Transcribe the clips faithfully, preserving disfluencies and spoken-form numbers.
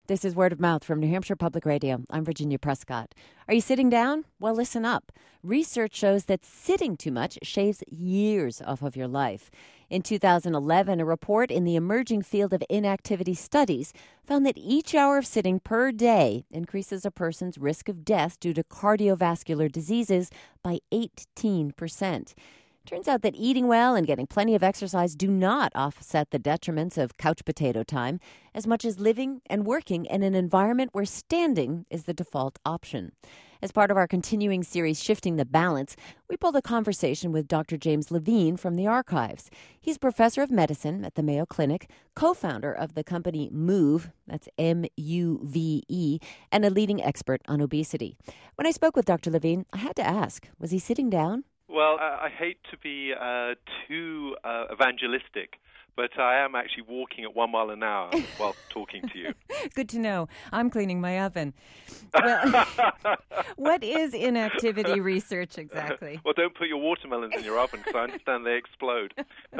This is Word of Mouth from New Hampshire Public Radio. I'm Virginia Prescott. Are you sitting down? Well, listen up. Research shows that sitting too much shaves years off of your life. In two thousand eleven, a report in the emerging field of inactivity studies found that each hour of sitting per day increases a person's risk of death due to cardiovascular diseases by eighteen percent. Turns out that eating well and getting plenty of exercise do not offset the detriments of couch potato time as much as living and working in an environment where standing is the default option. As part of our continuing series, Shifting the Balance, we pulled a conversation with Doctor James Levine from the archives. He's professor of medicine at the Mayo Clinic, co-founder of the company Move, that's M U V E, and a leading expert on obesity. When I spoke with Doctor Levine, I had to ask, was he sitting down? Well, I, I hate to be uh, too uh, evangelistic, but I am actually walking at one mile an hour while talking to you. Good to know. I'm cleaning my oven. Well, what is inactivity research exactly? Well, don't put your watermelons in your oven because I understand they explode.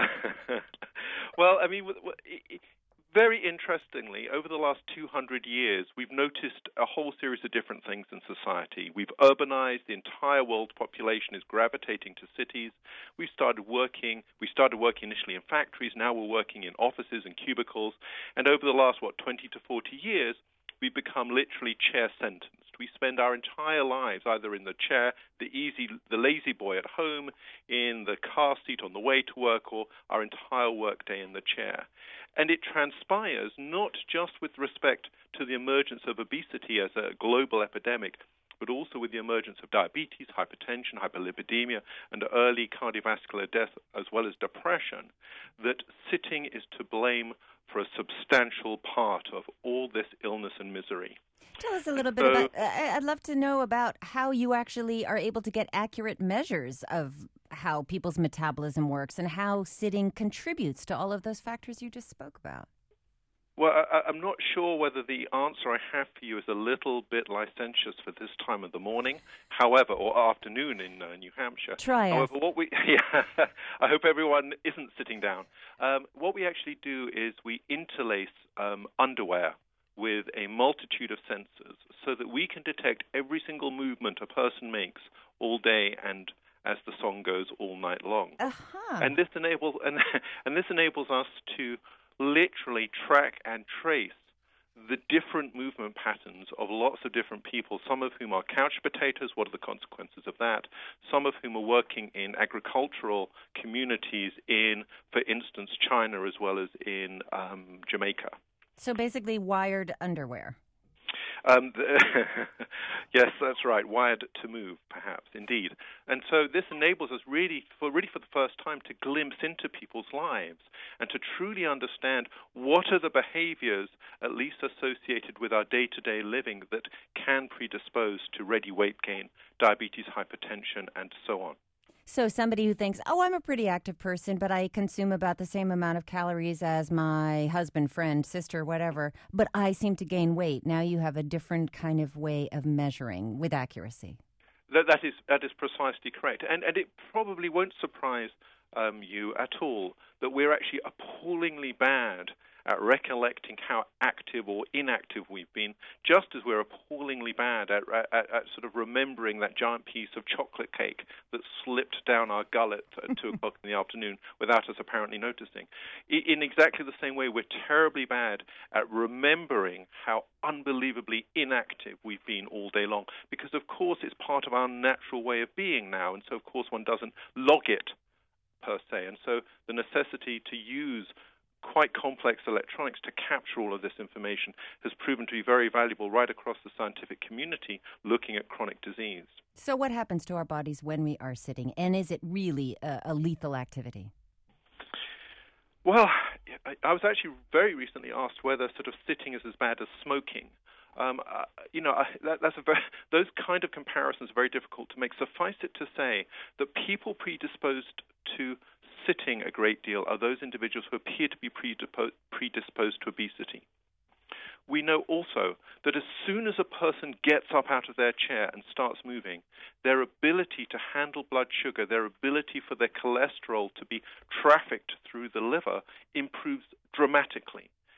Well, I mean, very interestingly, over the last two hundred years, we've noticed a whole series of different things in society. We've urbanized. The entire world population is gravitating to cities. We started working. We started working initially in factories. Now we're working in offices and cubicles. And over the last, what, twenty to forty years, we've become literally chair-sentenced. We spend our entire lives either in the chair, the easy, the lazy boy at home, in the car seat on the way to work, or our entire workday in the chair. And it transpires not just with respect to the emergence of obesity as a global epidemic, but also with the emergence of diabetes, hypertension, hyperlipidemia, and early cardiovascular death, as well as depression, that sitting is to blame for a substantial part of all this illness and misery. Tell us a little bit so, about, uh, I'd love to know about how you actually are able to get accurate measures of how people's metabolism works and how sitting contributes to all of those factors you just spoke about. Well, I, I'm not sure whether the answer I have for you is a little bit licentious for this time of the morning, however, or afternoon in uh, New Hampshire. Try it. However, what we, yeah, I hope everyone isn't sitting down. Um, what we actually do is we interlace um, underwear with a multitude of sensors so that we can detect every single movement a person makes all day and, as the song goes, all night long. Uh-huh. And this enables and, and this enables us to literally track and trace the different movement patterns of lots of different people, some of whom are couch potatoes. What are the consequences of that? Some of whom are working in agricultural communities in, for instance, China as well as in um, Jamaica. So basically wired underwear. Um, the, yes, that's right. Wired to move, perhaps, indeed. And so this enables us really, for really for the first time, to glimpse into people's lives and to truly understand what are the behaviors, at least associated with our day-to-day living, that can predispose to ready weight gain, diabetes, hypertension, and so on. So somebody who thinks, oh, I'm a pretty active person, but I consume about the same amount of calories as my husband, friend, sister, whatever, but I seem to gain weight. Now you have a different kind of way of measuring with accuracy. That, that is that is precisely correct. And, and it probably won't surprise um, you at all that we're actually appallingly bad at recollecting how active or inactive we've been, just as we're appallingly bad at, at, at sort of remembering that giant piece of chocolate cake that slipped down our gullet at two o'clock in the afternoon without us apparently noticing. In exactly the same way, we're terribly bad at remembering how unbelievably inactive we've been all day long, because, of course, it's part of our natural way of being now, and so, of course, one doesn't log it per se. And so the necessity to use quite complex electronics to capture all of this information has proven to be very valuable right across the scientific community looking at chronic disease. So what happens to our bodies when we are sitting, and is it really a, a lethal activity? Well, I was actually very recently asked whether sort of sitting is as bad as smoking. Um, uh, you know, I, that, that's a very, those kind of comparisons are very difficult to make. Suffice it to say that people predisposed to sitting a great deal are those individuals who appear to be predisposed, predisposed to obesity. We know also that as soon as a person gets up out of their chair and starts moving, their ability to handle blood sugar, their ability for their cholesterol to be trafficked through the liver improves dramatically.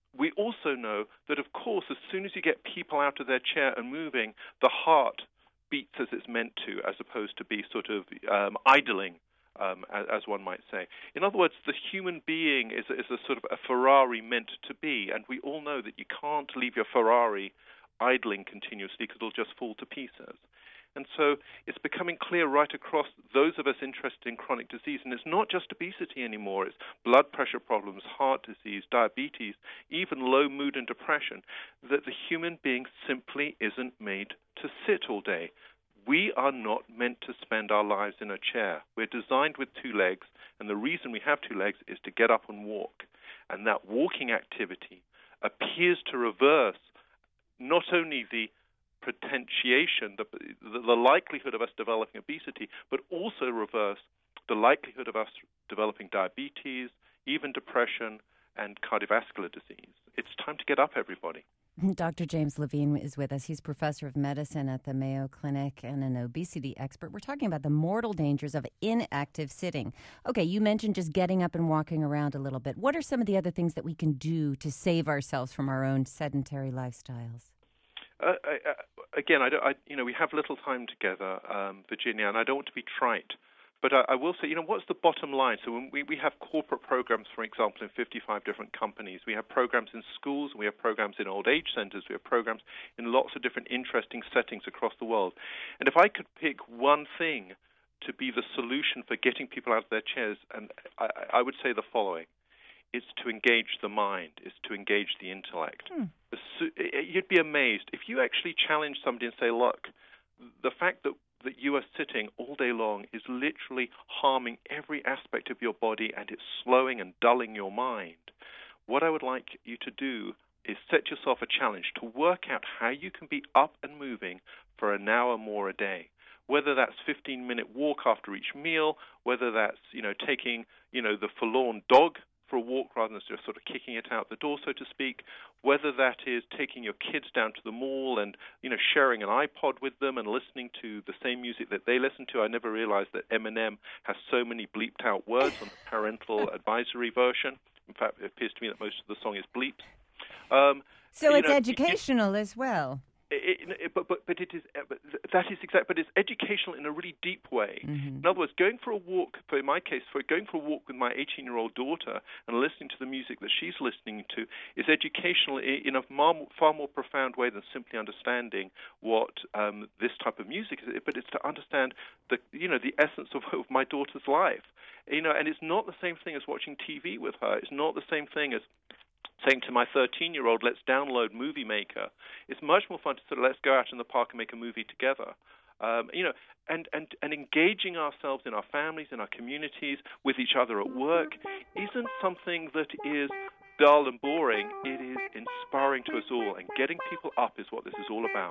we also know that, of course, as soon as you get people out of their chair and moving, the heart beats as it's meant to, as opposed to be sort of um, idling, um, as, as one might say. In other words, the human being is, is a sort of a Ferrari meant to be, and we all know that you can't leave your Ferrari idling continuously because it'll just fall to pieces. And so it's becoming clear right across those of us interested in chronic disease, and it's not just obesity anymore, it's blood pressure problems, heart disease, diabetes, even low mood and depression, that the human being simply isn't made to sit all day. We are not meant to spend our lives in a chair. We're designed with two legs, and the reason we have two legs is to get up and walk. And that walking activity appears to reverse not only the potentiation, the, the, the likelihood of us developing obesity, but also reverse the likelihood of us developing diabetes, even depression, and cardiovascular disease. It's time to get up, everybody. Doctor James Levine is with us. He's professor of medicine at the Mayo Clinic and an obesity expert. We're talking about the mortal dangers of inactive sitting. Okay, you mentioned just getting up and walking around a little bit. What are some of the other things that we can do to save ourselves from our own sedentary lifestyles? Uh, I, uh, again, I, I, you know, we have little time together, um, Virginia, and I don't want to be trite. But I, I will say, you know, what's the bottom line? So when we, we have corporate programs, for example, in fifty-five different companies. We have programs in schools. We have programs in old age centers. We have programs in lots of different interesting settings across the world. And if I could pick one thing to be the solution for getting people out of their chairs, and I, I would say the following. It's to engage the mind. It's to engage the intellect. Hmm. You'd be amazed if you actually challenge somebody and say, look, the fact that, that you are sitting all day long is literally harming every aspect of your body, and it's slowing and dulling your mind. What I would like you to do is set yourself a challenge to work out how you can be up and moving for an hour more a day. Whether that's fifteen-minute walk after each meal, whether that's, you know, taking, you know, the forlorn dog for a walk rather than just sort of kicking it out the door, so to speak, whether that is taking your kids down to the mall and, you know, sharing an iPod with them and listening to the same music that they listen to. I never realized that Eminem has so many bleeped out words on the parental advisory version. In fact, it appears to me that most of the song is bleeped. Um, so it's know, educational it, as well. It, it, but, but but it is but that is exact. But it's educational in a really deep way. Mm-hmm. In other words, going for a walk, for in my case, for going for a walk with my eighteen-year-old daughter and listening to the music that she's listening to is educational in a far more, far more profound way than simply understanding what um, this type of music is. But it's to understand the you know the essence of, of my daughter's life. You know, and it's not the same thing as watching T V with her. It's not the same thing as saying to my thirteen-year-old, let's download Movie Maker. It's much more fun to sort of let's go out in the park and make a movie together. Um, you know, and, and, and engaging ourselves in our families, in our communities, with each other at work isn't something that is dull and boring. It is inspiring to us all, and getting people up is what this is all about.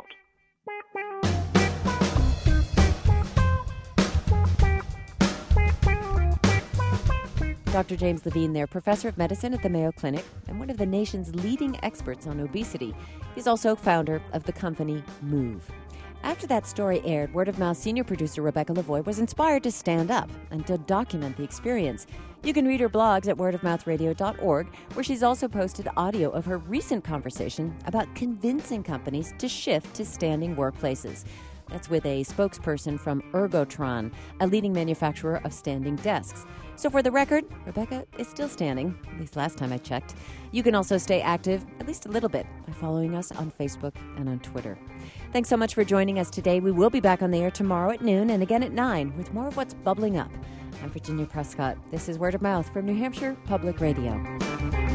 Doctor James Levine there, professor of medicine at the Mayo Clinic and one of the nation's leading experts on obesity. He's also founder of the company Move. After that story aired, Word of Mouth senior producer Rebecca Lavoie was inspired to stand up and to document the experience. You can read her blogs at word of mouth radio dot org, where she's also posted audio of her recent conversation about convincing companies to shift to standing workplaces. That's with a spokesperson from Ergotron, a leading manufacturer of standing desks. So for the record, Rebecca is still standing, at least last time I checked. You can also stay active, at least a little bit, by following us on Facebook and on Twitter. Thanks so much for joining us today. We will be back on the air tomorrow at noon and again at nine with more of what's bubbling up. I'm Virginia Prescott. This is Word of Mouth from New Hampshire Public Radio.